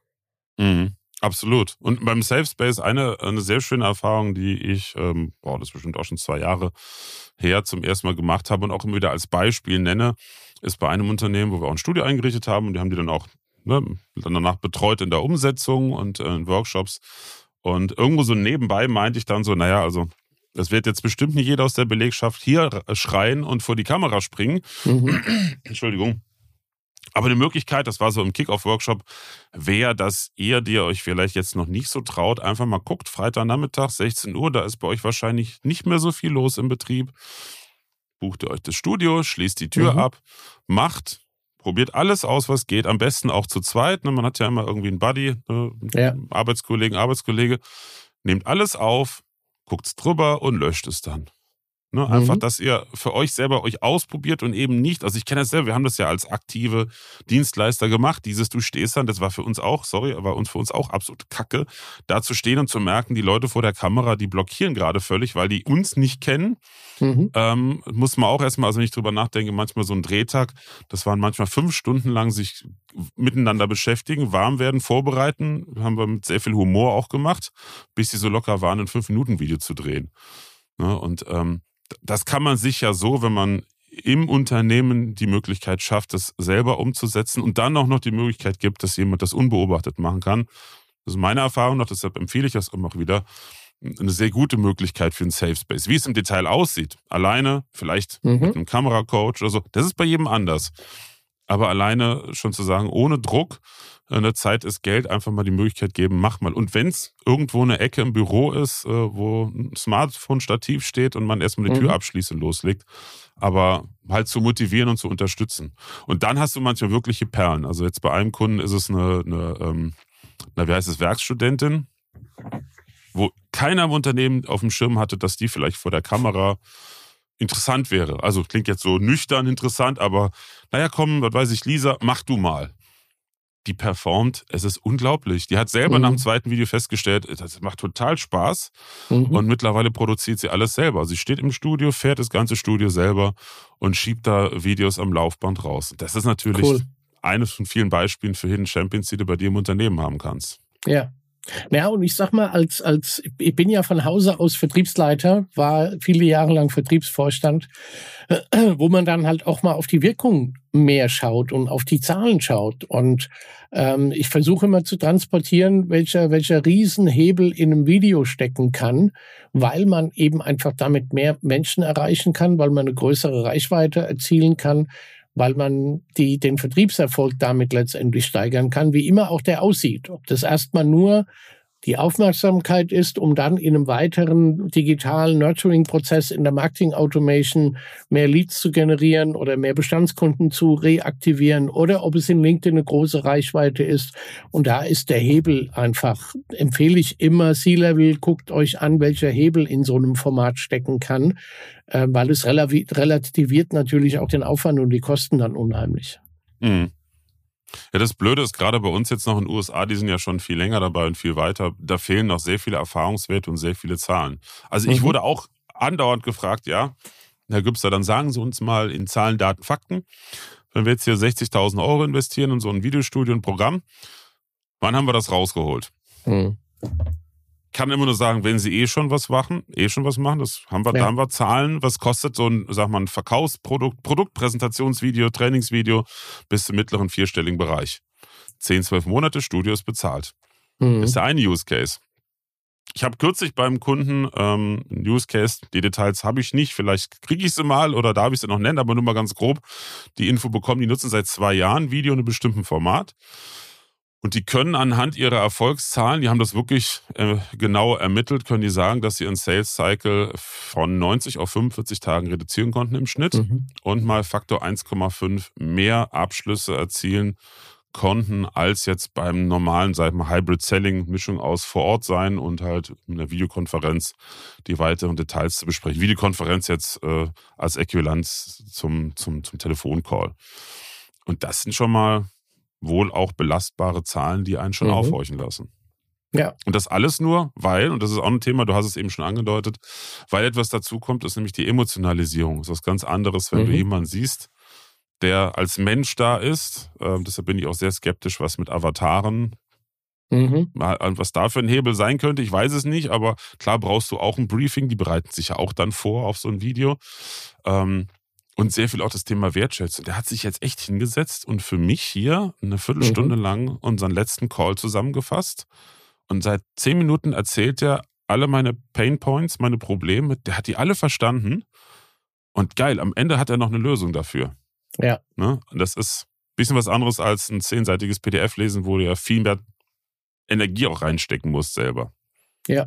Mhm. Absolut. Und beim Safe Space eine, eine sehr schöne Erfahrung, die ich, ähm, boah, das ist bestimmt auch schon zwei Jahre her, zum ersten Mal gemacht habe und auch immer wieder als Beispiel nenne, ist bei einem Unternehmen, wo wir auch ein Studio eingerichtet haben und die haben die dann auch ne, dann danach betreut in der Umsetzung und äh, in Workshops. Und irgendwo so nebenbei meinte ich dann so, naja, also das wird jetzt bestimmt nicht jeder aus der Belegschaft hier schreien und vor die Kamera springen. Mhm. Entschuldigung. Aber eine Möglichkeit, das war so im Kick-Off-Workshop, wäre, dass ihr, die euch vielleicht jetzt noch nicht so traut, einfach mal guckt, Freitagnachmittag, sechzehn Uhr, da ist bei euch wahrscheinlich nicht mehr so viel los im Betrieb. Bucht ihr euch das Studio, schließt die Tür mhm. ab, macht, probiert alles aus, was geht, am besten auch zu zweit. Man hat ja immer irgendwie einen Buddy, ja. Arbeitskollegen, Arbeitskollege. Nehmt alles auf, guckt's drüber und löscht es dann. Ne, einfach, mhm. dass ihr für euch selber euch ausprobiert und eben nicht, also ich kenne das selber, wir haben das ja als aktive Dienstleister gemacht, dieses du stehst dann, das war für uns auch, sorry, war uns für uns auch absolut kacke, da zu stehen und zu merken, die Leute vor der Kamera, die blockieren gerade völlig, weil die uns nicht kennen. Mhm. Ähm, muss man auch erstmal, also wenn ich drüber nachdenke, manchmal so ein Drehtag, das waren manchmal fünf Stunden lang sich miteinander beschäftigen, warm werden, vorbereiten, haben wir mit sehr viel Humor auch gemacht, bis sie so locker waren, ein fünf Minuten Video zu drehen. Ne, und ähm, das kann man sich ja so, wenn man im Unternehmen die Möglichkeit schafft, das selber umzusetzen und dann auch noch die Möglichkeit gibt, dass jemand das unbeobachtet machen kann. Das ist meine Erfahrung noch, deshalb empfehle ich das immer wieder. Eine sehr gute Möglichkeit für einen Safe Space. Wie es im Detail aussieht, alleine, vielleicht mhm. mit einem Kameracoach oder so, das ist bei jedem anders. Aber alleine schon zu sagen, ohne Druck, eine Zeit ist Geld, einfach mal die Möglichkeit geben, mach mal. Und wenn es irgendwo eine Ecke im Büro ist, wo ein Smartphone-Stativ steht und man erstmal die mhm. Tür abschließt und loslegt, aber halt zu motivieren und zu unterstützen. Und dann hast du manchmal wirkliche Perlen. Also jetzt bei einem Kunden ist es eine, eine, ähm, na, wie heißt es, Werkstudentin, wo keiner im Unternehmen auf dem Schirm hatte, dass die vielleicht vor der Kamera interessant wäre. Also klingt jetzt so nüchtern interessant, aber naja, komm, was weiß ich, Lisa, mach du mal. Die performt, es ist unglaublich. Die hat selber mhm. nach dem zweiten Video festgestellt, das macht total Spaß mhm. und mittlerweile produziert sie alles selber. Sie steht im Studio, fährt das ganze Studio selber und schiebt da Videos am Laufband raus. Das ist natürlich cool. eines von vielen Beispielen für Hidden Champions, die du bei dir im Unternehmen haben kannst. Ja. Ja, und ich sag mal, als, als, ich bin ja von Hause aus Vertriebsleiter, war viele Jahre lang Vertriebsvorstand, wo man dann halt auch mal auf die Wirkung mehr schaut und auf die Zahlen schaut. Und ähm, ich versuche immer zu transportieren, welcher, welcher Riesenhebel in einem Video stecken kann, weil man eben einfach damit mehr Menschen erreichen kann, weil man eine größere Reichweite erzielen kann, weil man die, den Vertriebserfolg damit letztendlich steigern kann, wie immer auch der aussieht. Ob das erstmal nur die Aufmerksamkeit ist, um dann in einem weiteren digitalen Nurturing-Prozess in der Marketing-Automation mehr Leads zu generieren oder mehr Bestandskunden zu reaktivieren oder ob es in LinkedIn eine große Reichweite ist. Und da ist der Hebel einfach, empfehle ich immer C-Level, guckt euch an, welcher Hebel in so einem Format stecken kann, äh, weil es relativiert natürlich auch den Aufwand und die Kosten dann unheimlich. Mhm. Ja, das Blöde ist gerade bei uns jetzt noch in den U S A, die sind ja schon viel länger dabei und viel weiter. Da fehlen noch sehr viele Erfahrungswerte und sehr viele Zahlen. Also ich mhm. wurde auch andauernd gefragt, ja, Herr Gübster, dann sagen Sie uns mal in Zahlen, Daten, Fakten, wenn wir jetzt hier sechzigtausend Euro investieren in so ein Videostudio, ein Programm, wann haben wir das rausgeholt? Mhm. Kann immer nur sagen, wenn Sie eh schon was machen, eh schon was machen, das haben wir, ja. da haben wir Zahlen, was kostet so ein, sag mal, ein Verkaufsprodukt, Produktpräsentationsvideo, Trainingsvideo bis zum mittleren vierstelligen Bereich. Zehn, zwölf Monate, Studio ist bezahlt. Mhm. Das ist der eine Use Case. Ich habe kürzlich beim Kunden ähm, einen Use Case, die Details habe ich nicht, vielleicht kriege ich sie mal oder darf ich sie noch nennen, aber nur mal ganz grob die Info bekommen, die nutzen seit zwei Jahren Video in einem bestimmten Format. Und die können anhand ihrer Erfolgszahlen, die haben das wirklich äh, genau ermittelt, können die sagen, dass sie ihren Sales Cycle von neunzig auf fünfundvierzig Tagen reduzieren konnten im Schnitt mhm. und mal Faktor eins Komma fünf mehr Abschlüsse erzielen konnten, als jetzt beim normalen, sag ich mal, Hybrid Selling, Mischung aus vor Ort sein und halt in der Videokonferenz die weiteren Details zu besprechen. Videokonferenz jetzt äh, als Äquivalenz zum, zum, zum Telefoncall. Und das sind schon mal wohl auch belastbare Zahlen, die einen schon mhm. aufhorchen lassen. Ja. Und das alles nur, weil, und das ist auch ein Thema, du hast es eben schon angedeutet, weil etwas dazu kommt, ist nämlich die Emotionalisierung. Das ist was ganz anderes, wenn mhm. du jemanden siehst, der als Mensch da ist. Äh, deshalb bin ich auch sehr skeptisch, was mit Avataren, mhm. was da für ein Hebel sein könnte. Ich weiß es nicht, aber klar brauchst du auch ein Briefing. Die bereiten sich ja auch dann vor auf so ein Video. Ähm, Und sehr viel auch das Thema Wertschätzung. Der hat sich jetzt echt hingesetzt und für mich hier eine Viertelstunde mhm. lang unseren letzten Call zusammengefasst. Und seit zehn Minuten erzählt er alle meine Painpoints, meine Probleme. Der hat die alle verstanden. Und geil, am Ende hat er noch eine Lösung dafür. Ja. Ne? Und das ist ein bisschen was anderes als ein zehnseitiges P D F lesen, wo du ja viel mehr Energie auch reinstecken musst selber. Ja.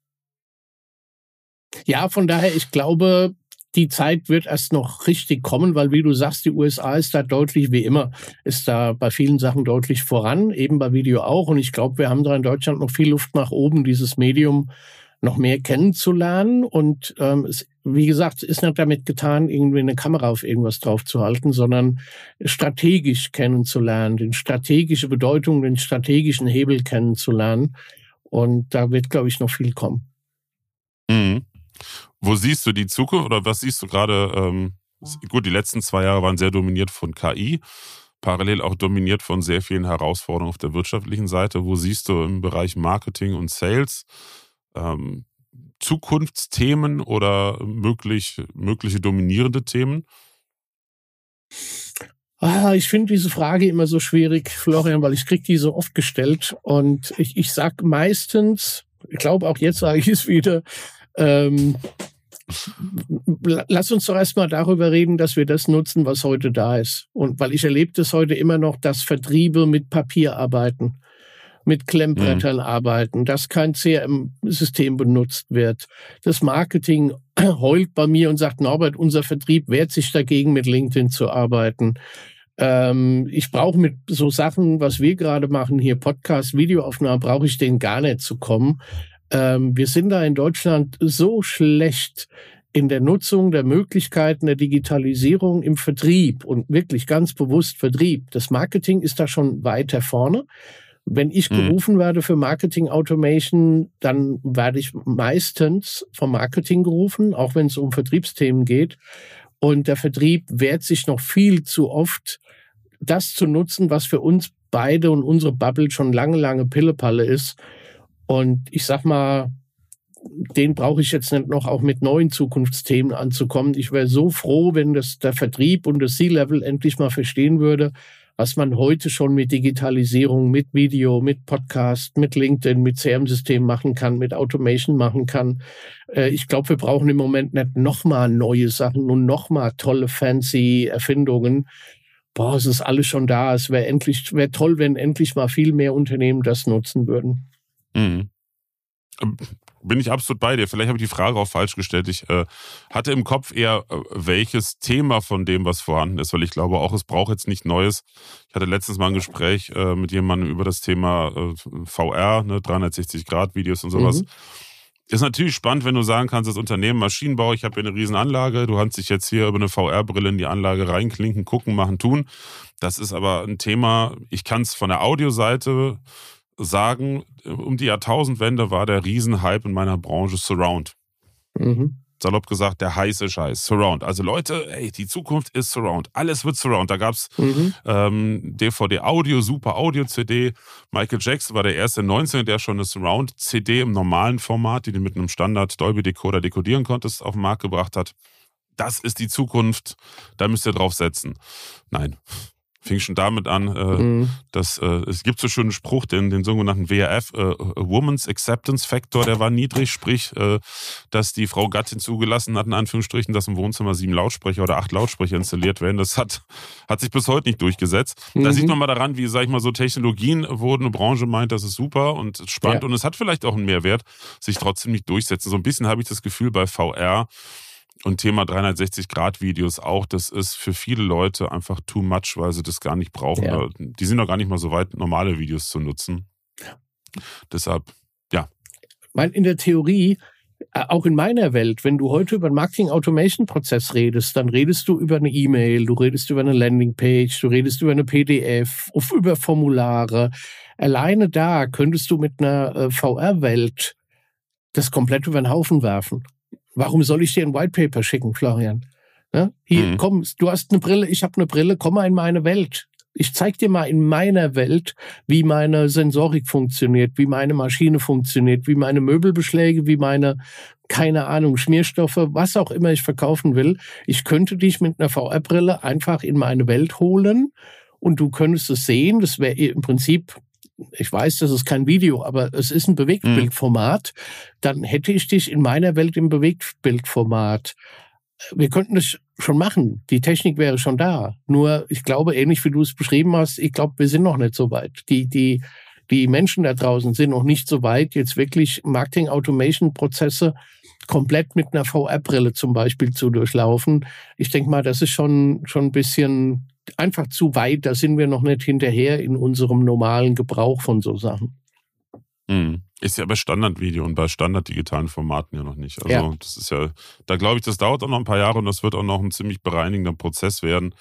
Ja, von daher, ich glaube, die Zeit wird erst noch richtig kommen, weil, wie du sagst, die U S A ist da deutlich, wie immer, ist da bei vielen Sachen deutlich voran, eben bei Video auch. Und ich glaube, wir haben da in Deutschland noch viel Luft nach oben, dieses Medium noch mehr kennenzulernen. Und ähm, es, wie gesagt, ist nicht damit getan, irgendwie eine Kamera auf irgendwas draufzuhalten, sondern strategisch kennenzulernen, die strategische Bedeutung, den strategischen Hebel kennenzulernen. Und da wird, glaube ich, noch viel kommen. Mhm. Wo siehst du die Zukunft oder was siehst du gerade? Ähm, gut, die letzten zwei Jahre waren sehr dominiert von K I, parallel auch dominiert von sehr vielen Herausforderungen auf der wirtschaftlichen Seite. Wo siehst du im Bereich Marketing und Sales ähm, Zukunftsthemen oder möglich, mögliche dominierende Themen? Ah, ich finde diese Frage immer so schwierig, Florian, weil ich kriege die so oft gestellt und ich, ich sage meistens, ich glaube auch jetzt sage ich es wieder, Ähm, lass uns doch erstmal darüber reden, dass wir das nutzen, was heute da ist. Und weil ich erlebe das heute immer noch, dass Vertriebe mit Papier arbeiten, mit Klemmbrettern mhm. arbeiten, dass kein C R M-System benutzt wird. Das Marketing heult bei mir und sagt, Norbert, unser Vertrieb wehrt sich dagegen, mit LinkedIn zu arbeiten. Ähm, ich brauche mit so Sachen, was wir gerade machen, hier Podcast, Videoaufnahmen, brauche ich denen gar nicht zu kommen. Ähm, wir sind da in Deutschland so schlecht in der Nutzung der Möglichkeiten der Digitalisierung im Vertrieb und wirklich ganz bewusst Vertrieb. Das Marketing ist da schon weiter vorne. Wenn ich gerufen mhm. werde für Marketing Automation, dann werde ich meistens vom Marketing gerufen, auch wenn es um Vertriebsthemen geht. Und der Vertrieb wehrt sich noch viel zu oft, das zu nutzen, was für uns beide und unsere Bubble schon lange, lange Pillepalle ist. Und ich sag mal, den brauche ich jetzt nicht noch auch mit neuen Zukunftsthemen anzukommen. Ich wäre so froh, wenn das der Vertrieb und das C-Level endlich mal verstehen würde, was man heute schon mit Digitalisierung, mit Video, mit Podcast, mit LinkedIn, mit C R M-Systemen machen kann, mit Automation machen kann. Äh, ich glaube, wir brauchen im Moment nicht nochmal neue Sachen und nochmal tolle, fancy Erfindungen. Boah, es ist alles schon da. Es wäre endlich, wäre toll, wenn endlich mal viel mehr Unternehmen das nutzen würden. Mhm. Bin ich absolut bei dir. Vielleicht habe ich die Frage auch falsch gestellt. Ich äh, hatte im Kopf eher, äh, welches Thema von dem, was vorhanden ist, weil ich glaube auch, es braucht jetzt nicht Neues. Ich hatte letztens mal ein Gespräch äh, mit jemandem über das Thema äh, V R, ne, dreihundertsechzig Grad Videos und sowas. Mhm. Ist natürlich spannend, wenn du sagen kannst, das Unternehmen Maschinenbau, ich habe hier eine riesen Anlage, du kannst dich jetzt hier über eine V R-Brille in die Anlage reinklinken, gucken, machen, tun. Das ist aber ein Thema, ich kann es von der Audioseite sagen, um die Jahrtausendwende war der Riesenhype in meiner Branche Surround. Mhm. Salopp gesagt, der heiße Scheiß. Surround. Also Leute, ey, die Zukunft ist Surround. Alles wird Surround. Da gab es mhm. ähm, D V D-Audio, Super Audio-C D. Michael Jackson war der erste neunzehn, der schon eine Surround-C D im normalen Format, die du mit einem Standard-Dolby-Decoder dekodieren konntest, auf den Markt gebracht hat. Das ist die Zukunft. Da müsst ihr drauf setzen. Nein. Fing schon damit an, äh, mhm. dass äh, es gibt so schon einen Spruch, den, den sogenannten W R F, äh, Woman's Acceptance Factor, der war niedrig, sprich, äh, dass die Frau Gattin zugelassen hat, in Anführungsstrichen, dass im Wohnzimmer sieben Lautsprecher oder acht Lautsprecher installiert werden. Das hat, hat sich bis heute nicht durchgesetzt. Mhm. Da sieht man mal daran, wie, sag ich mal, so Technologien wurden, eine Branche meint, das ist super und spannend, ja. Und es hat vielleicht auch einen Mehrwert, sich trotzdem nicht durchsetzen. So ein bisschen habe ich das Gefühl bei V R, und Thema dreihundertsechzig Grad Videos auch, das ist für viele Leute einfach too much, weil sie das gar nicht brauchen. Ja. Die sind doch gar nicht mal so weit, normale Videos zu nutzen. Ja. Deshalb, ja. In der Theorie, auch in meiner Welt, wenn du heute über einen Marketing-Automation-Prozess redest, dann redest du über eine E-Mail, du redest über eine Landingpage, du redest über eine P D F, über Formulare. Alleine da könntest du mit einer V R-Welt das komplett über den Haufen werfen. Warum soll ich dir ein White Paper schicken, Florian? Ja? Hier, mhm. komm, du hast eine Brille, ich habe eine Brille, komm mal in meine Welt. Ich zeig dir mal in meiner Welt, wie meine Sensorik funktioniert, wie meine Maschine funktioniert, wie meine Möbelbeschläge, wie meine, keine Ahnung, Schmierstoffe, was auch immer ich verkaufen will. Ich könnte dich mit einer V R-Brille einfach in meine Welt holen und du könntest es sehen. Das wäre im Prinzip... Ich weiß, das ist kein Video, aber es ist ein Bewegtbildformat, dann hätte ich dich in meiner Welt im Bewegtbildformat. Wir könnten das schon machen. Die Technik wäre schon da. Nur, ich glaube, ähnlich wie du es beschrieben hast, ich glaube, wir sind noch nicht so weit. Die, die, die Menschen da draußen sind noch nicht so weit, jetzt wirklich Marketing-Automation-Prozesse komplett mit einer V R-Brille zum Beispiel zu durchlaufen. Ich denke mal, das ist schon, schon ein bisschen einfach zu weit. Da sind wir noch nicht hinterher in unserem normalen Gebrauch von so Sachen. Mhm. Ist ja bei Standardvideo und bei standarddigitalen Formaten ja noch nicht. Also ja. Das ist ja, da glaube ich, das dauert auch noch ein paar Jahre und das wird auch noch ein ziemlich bereinigender Prozess werden,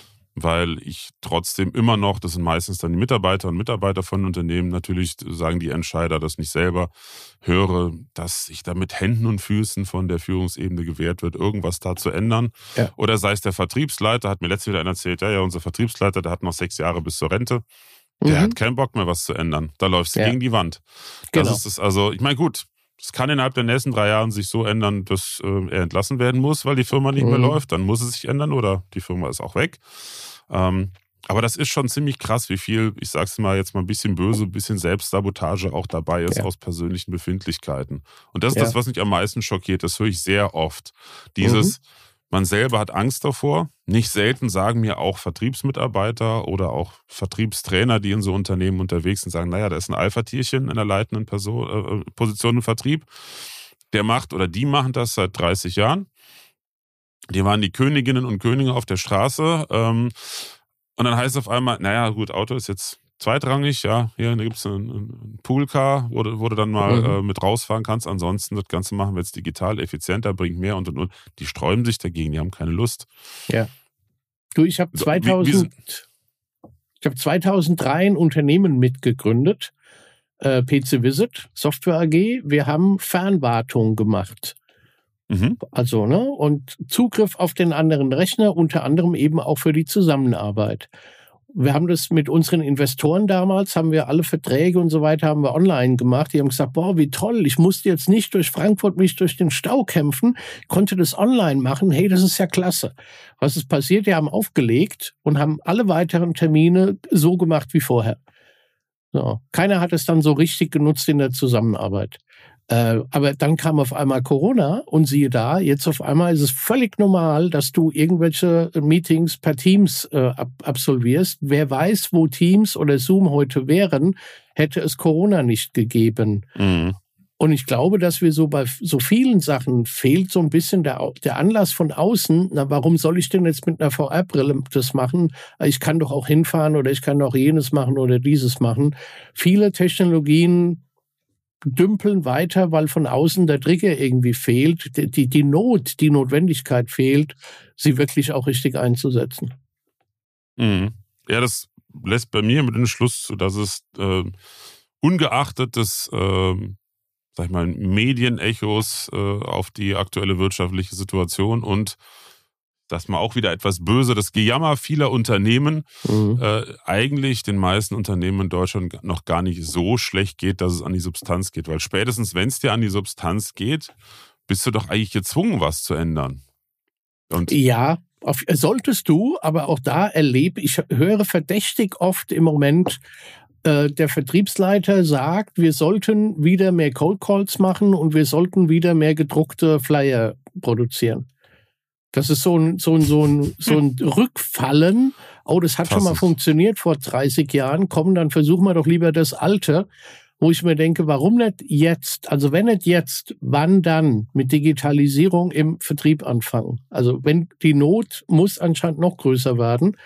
weil ich trotzdem immer noch, das sind meistens dann die Mitarbeiter und Mitarbeiter von Unternehmen, natürlich sagen die Entscheider das nicht selber, höre, dass sich da mit Händen und Füßen von der Führungsebene gewährt wird, irgendwas da zu ändern. Ja. Oder sei es der Vertriebsleiter, hat mir letztes wieder einer erzählt, ja, ja, unser Vertriebsleiter, der hat noch sechs Jahre bis zur Rente. Der mhm. hat keinen Bock mehr, was zu ändern. Da läufst du ja. gegen die Wand. Das genau. ist es, also, ich meine, gut, es kann innerhalb der nächsten drei Jahren sich so ändern, dass äh, er entlassen werden muss, weil die Firma nicht mhm. mehr läuft. Dann muss es sich ändern oder die Firma ist auch weg. Ähm, aber das ist schon ziemlich krass, wie viel, ich sag's mal jetzt mal ein bisschen böse, ein bisschen Selbstsabotage auch dabei ist ja. aus persönlichen Befindlichkeiten. Und das ist ja. das, was mich am meisten schockiert. Das höre ich sehr oft. Dieses, mhm. man selber hat Angst davor. Nicht selten sagen mir auch Vertriebsmitarbeiter oder auch Vertriebstrainer, die in so Unternehmen unterwegs sind, sagen, naja, da ist ein Alpha-Tierchen in der leitenden Person, äh, Position im Vertrieb. Der macht oder die machen das seit dreißig Jahren. Die waren die Königinnen und Könige auf der Straße. Ähm, und dann heißt es auf einmal, naja, gut, Auto ist jetzt zweitrangig, ja, hier gibt es einen, einen Poolcar, wo du, wo du dann mal mhm. äh, mit rausfahren kannst. Ansonsten, das Ganze machen wir jetzt digital, effizienter, bringt mehr und und und. Die sträuben sich dagegen, die haben keine Lust. Ja. Du, ich habe zweitausend, ich habe zweitausenddrei ein Unternehmen mitgegründet, äh, P C Visit, Software A G. Wir haben Fernwartung gemacht. Mhm. Also, ne, und Zugriff auf den anderen Rechner, unter anderem eben auch für die Zusammenarbeit. Wir haben das mit unseren Investoren damals, haben wir alle Verträge und so weiter, haben wir online gemacht. Die haben gesagt, boah, wie toll, ich musste jetzt nicht durch Frankfurt mich durch den Stau kämpfen, konnte das online machen. Hey, das ist ja klasse. Was ist passiert? Die haben aufgelegt und haben alle weiteren Termine so gemacht wie vorher. So. Keiner hat es dann so richtig genutzt in der Zusammenarbeit. Äh, aber dann kam auf einmal Corona und siehe da, jetzt auf einmal ist es völlig normal, dass du irgendwelche Meetings per Teams äh, ab- absolvierst. Wer weiß, wo Teams oder Zoom heute wären, hätte es Corona nicht gegeben. Mhm. Und ich glaube, dass wir so bei so vielen Sachen fehlt so ein bisschen der, der Anlass von außen. Na, warum soll ich denn jetzt mit einer V R-Brille das machen? Ich kann doch auch hinfahren oder ich kann doch jenes machen oder dieses machen. Viele Technologien dümpeln weiter, weil von außen der Trigger irgendwie fehlt, die, die, die Not, die Notwendigkeit fehlt, sie wirklich auch richtig einzusetzen. Mhm. Ja, das lässt bei mir mit dem Schluss zu, dass es äh, ungeachtet des, äh, sag ich mal, Medienechos äh, auf die aktuelle wirtschaftliche Situation und dass man auch wieder etwas böse, das Gejammer vieler Unternehmen mhm. äh, eigentlich den meisten Unternehmen in Deutschland noch gar nicht so schlecht geht, dass es an die Substanz geht. Weil spätestens, wenn es dir an die Substanz geht, bist du doch eigentlich gezwungen, was zu ändern. Und ja, auf, solltest du, aber auch da erlebe ich, höre verdächtig oft im Moment, äh, der Vertriebsleiter sagt, wir sollten wieder mehr Cold Calls machen und wir sollten wieder mehr gedruckte Flyer produzieren. Das ist so ein, so ein, so ein, so ein Rückfallen. Oh, das hat Fass schon mal funktioniert vor dreißig Jahren. Komm, dann versuchen wir doch lieber das Alte. Wo ich mir denke, warum nicht jetzt? Also wenn nicht jetzt, wann dann mit Digitalisierung im Vertrieb anfangen? Also wenn die Not muss anscheinend noch größer werden.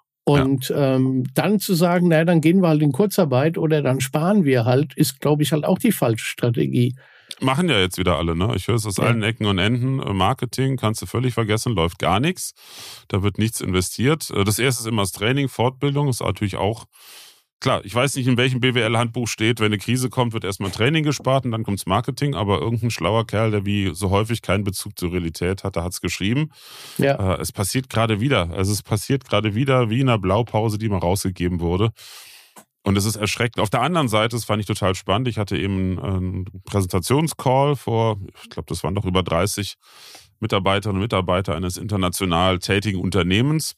Und ja. ähm, dann zu sagen, naja, dann gehen wir halt in Kurzarbeit oder dann sparen wir halt, ist, glaube ich, halt auch die falsche Strategie. Machen ja jetzt wieder alle, ne? Ich höre es aus ja. allen Ecken und Enden. Marketing kannst du völlig vergessen, läuft gar nichts. Da wird nichts investiert. Das erste ist immer das Training, Fortbildung. Ist natürlich auch, klar, ich weiß nicht, in welchem B W L-Handbuch steht, wenn eine Krise kommt, wird erstmal Training gespart und dann kommt's Marketing. Aber irgendein schlauer Kerl, der wie so häufig keinen Bezug zur Realität hatte, hat's geschrieben. Ja. Äh, es passiert gerade wieder. Also es passiert gerade wieder wie in einer Blaupause, die mal rausgegeben wurde. Und es ist erschreckend. Auf der anderen Seite, das fand ich total spannend, ich hatte eben einen Präsentationscall vor, ich glaube, das waren doch über dreißig Mitarbeiterinnen und Mitarbeiter eines international tätigen Unternehmens.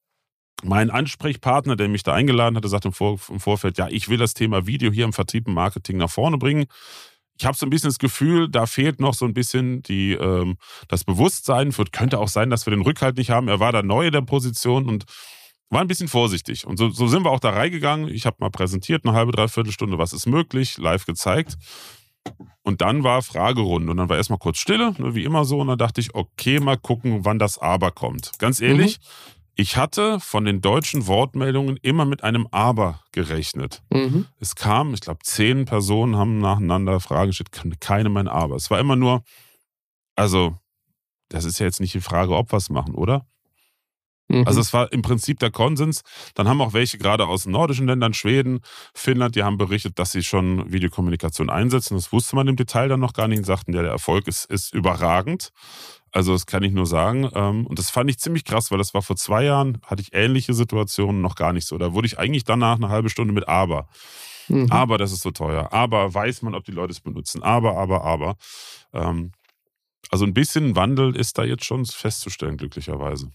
Mein Ansprechpartner, der mich da eingeladen hatte, sagte im, Vor- im Vorfeld, ja, ich will das Thema Video hier im Vertrieb und Marketing nach vorne bringen. Ich habe so ein bisschen das Gefühl, da fehlt noch so ein bisschen die, ähm, das Bewusstsein. Wird, könnte auch sein, dass wir den Rückhalt nicht haben. Er war da neu in der Position und war ein bisschen vorsichtig. Und so, so sind wir auch da reingegangen. Ich habe mal präsentiert, eine halbe, dreiviertel Stunde, was ist möglich, live gezeigt. Und dann war Fragerunde. Und dann war erstmal kurz Stille, wie immer so. Und dann dachte ich, okay, mal gucken, wann das Aber kommt. Ganz ehrlich, mhm. ich hatte von den deutschen Wortmeldungen immer mit einem Aber gerechnet. Mhm. Es kam, ich glaube, zehn Personen haben nacheinander Fragen gestellt, keine mein Aber. Es war immer nur, also, das ist ja jetzt nicht die Frage, ob wir es machen, oder? Also es war im Prinzip der Konsens. Dann haben auch welche gerade aus den nordischen Ländern, Schweden, Finnland, die haben berichtet, dass sie schon Videokommunikation einsetzen. Das wusste man im Detail dann noch gar nicht und sagten, ja, der Erfolg ist, ist überragend. Also das kann ich nur sagen. Und das fand ich ziemlich krass, weil das war vor zwei Jahren, hatte ich ähnliche Situationen noch gar nicht so. Da wurde ich eigentlich danach eine halbe Stunde mit Aber. Mhm. Aber das ist so teuer. Aber weiß man, ob die Leute es benutzen. Aber, aber, aber. Also ein bisschen Wandel ist da jetzt schon festzustellen, glücklicherweise.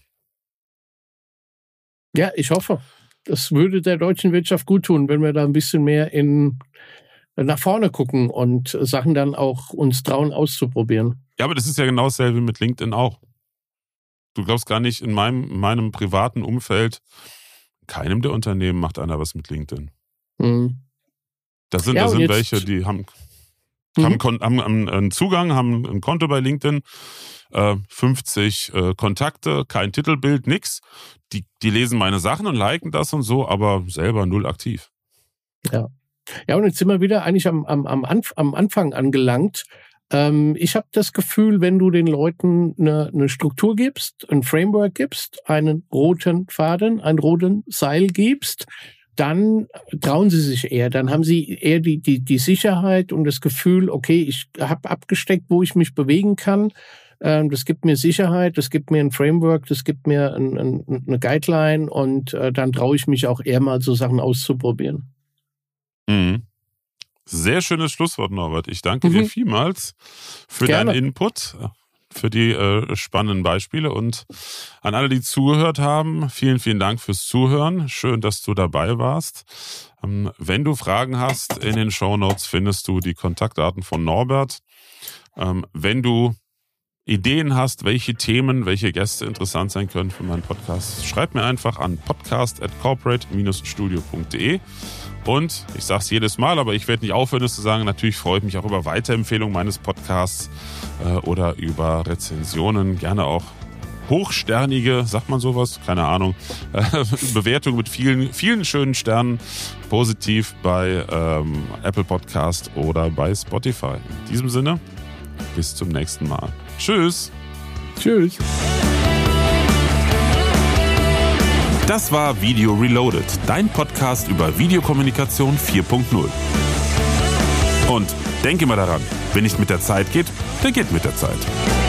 Ja, ich hoffe. Das würde der deutschen Wirtschaft gut tun, wenn wir da ein bisschen mehr in, nach vorne gucken und Sachen dann auch uns trauen auszuprobieren. Ja, aber das ist ja genau dasselbe wie mit LinkedIn auch. Du glaubst gar nicht, in meinem, in meinem privaten Umfeld, keinem der Unternehmen macht einer was mit LinkedIn. Mhm. Da sind, ja, da sind welche, die haben, mhm. haben, haben einen Zugang, haben ein Konto bei LinkedIn, fünfzig äh, Kontakte, kein Titelbild, nix. Die, die lesen meine Sachen und liken das und so, aber selber null aktiv. Ja, ja, und jetzt sind wir wieder eigentlich am, am, am, Anf- am Anfang angelangt. Ähm, ich habe das Gefühl, wenn du den Leuten eine, eine Struktur gibst, ein Framework gibst, einen roten Faden, einen roten Seil gibst, dann trauen sie sich eher. Dann haben sie eher die, die, die Sicherheit und das Gefühl, okay, ich habe abgesteckt, wo ich mich bewegen kann. Das gibt mir Sicherheit, das gibt mir ein Framework, das gibt mir ein, ein, eine Guideline und äh, dann traue ich mich auch eher mal so Sachen auszuprobieren. Mhm. Sehr schönes Schlusswort, Norbert. Ich danke mhm. dir vielmals für Gerne. deinen Input, für die äh, spannenden Beispiele und an alle, die zugehört haben, vielen, vielen Dank fürs Zuhören. Schön, dass du dabei warst. Ähm, wenn du Fragen hast, in den Shownotes findest du die Kontaktdaten von Norbert. Ähm, wenn du Ideen hast, welche Themen, welche Gäste interessant sein können für meinen Podcast, schreib mir einfach an podcast at corporate dash studio punkt de. Und ich sage es jedes Mal, aber ich werde nicht aufhören, es zu sagen, natürlich freue ich mich auch über Weiterempfehlungen meines Podcasts äh, oder über Rezensionen, gerne auch hochsternige, sagt man sowas? Keine Ahnung. Äh, Bewertung mit vielen, vielen schönen Sternen, positiv bei ähm, Apple Podcast oder bei Spotify. In diesem Sinne, bis zum nächsten Mal. Tschüss. Tschüss. Das war Video Reloaded, dein Podcast über Videokommunikation vier Punkt null. Und denke immer daran, wenn nicht mit der Zeit geht, der geht mit der Zeit.